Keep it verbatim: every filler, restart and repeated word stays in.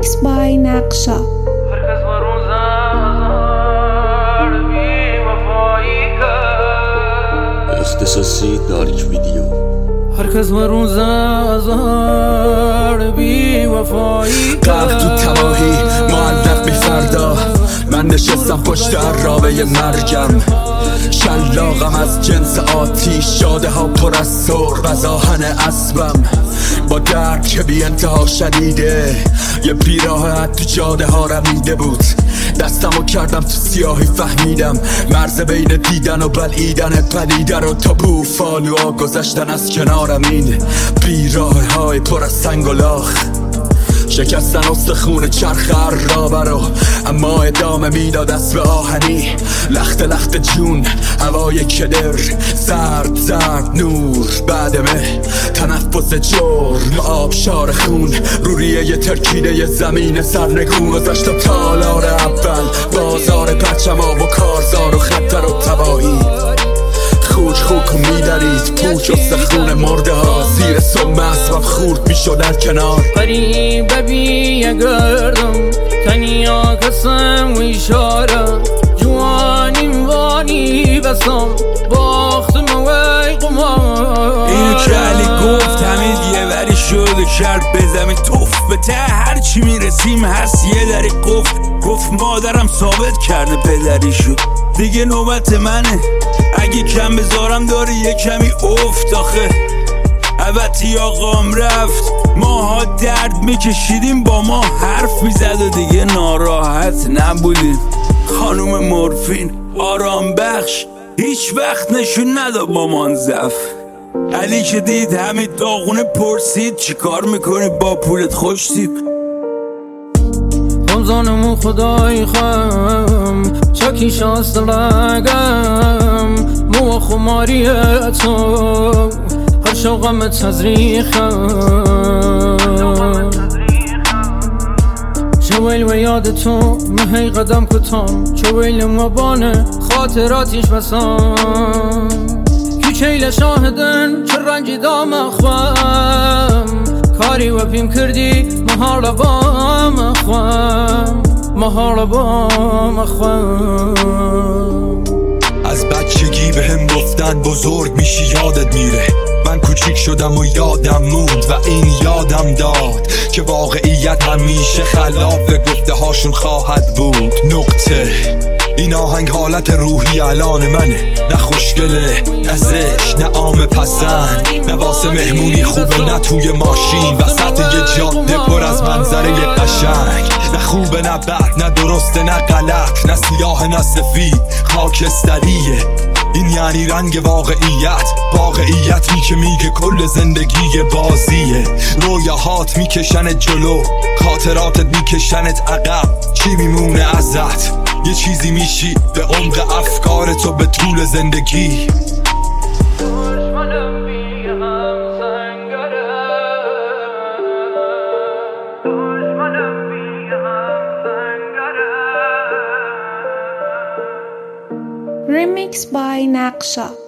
Remix by Naqsha. اختصاصی دارک ویدیو. هر کس مرون زار بی وفایی قلب تو تباهی معلق بی فردا. من نشستم پشت عرابه مرگم، شلاقم از جنس آتیش، جاده ها پر از سرب از آهن اسبم، با درد که بی انتها شدیده. یه بیراحت تو جاده ها رمیده بود، دستمو کردم تو سیاهی، فهمیدم مرز بین دیدن و بلعیدن پدیده رو تا بوفالوها گذشتن از کنارم. این بیراه های پر از سنگ و لاخ شکستن استخون چرخ عرابه رو، اما ادامه میداد اسب آهنی. لخت لخت جون، هوای کدر، زرد زرد نور بعدمه، تنفس جرم، آبشار خون، روریه ی ترکیده ی زمین سرنگون. گذشتم تالار اول، بازار پرچما و کارزار و خطر و تباهی. خوک خوک و میدرید پوچ و سخون مرده ها، زیر سم اسبم خورد میشد در کنار. قریب بی گردم تنیا کسم و اشاره، جوانیم وانی بسم باختم وی قمار. اینو که علی گفت همه دیگه وری شده کرد به زمین توف به ته، هرچی میرسیم هست یه دری قفل. گفت مادرم ثابت کرده پدری شد، دیگه نوبت منه. اگه کم بذارم داره یه کمی افت. آخه البته آقام رفت، ماها درد میکشیدیم، با ما حرف میزد و دیگه ناراحت نبودیم. خانوم مورفین آرام بخش هیچ وقت نشون نداد با من ضعف. علی که دید همه داغونه پرسید چی کار میکنی با پولت خوشتیب. همزانمو خدای خم چکی شاست لگم، مو خماری تو هر شوقم تزریخم. چویل و یاد تو مهی قدم کتام، چویل مبانه خاطراتیش بسام. کچیل شاهدن چه رنجی دام اخوام، کاری و پیم کردی مهار بام اخوام، مهار بام اخوام. از بچگی به هم گفتن بزرگ میشی یادت میره، من کوچیک شدم و یادم موند و این یادم داد که واقعیت همیشه خلاف گفته هاشون خواهد بود. نقطه این آهنگ حالت روحی الان منه، نه خوشگله نه زشت نه عام پسند، نه واسه مهمونی خوبه نه توی ماشین وسط یه جاده پر از منظره قشنگ. نه خوبه نه بد نه درسته نه غلط، نه سیاه نه سفید، خاکستریه. این یعنی رنگ واقعیت، واقعیتی که میگه کل زندگی بازیه. رویاهات میکشنت جلو، خاطراتت میکشنت عقب، چی میمونه ازت؟ یه چیزی میشی به عمق افکارتو به طول زندگی. Remix by Naqsha.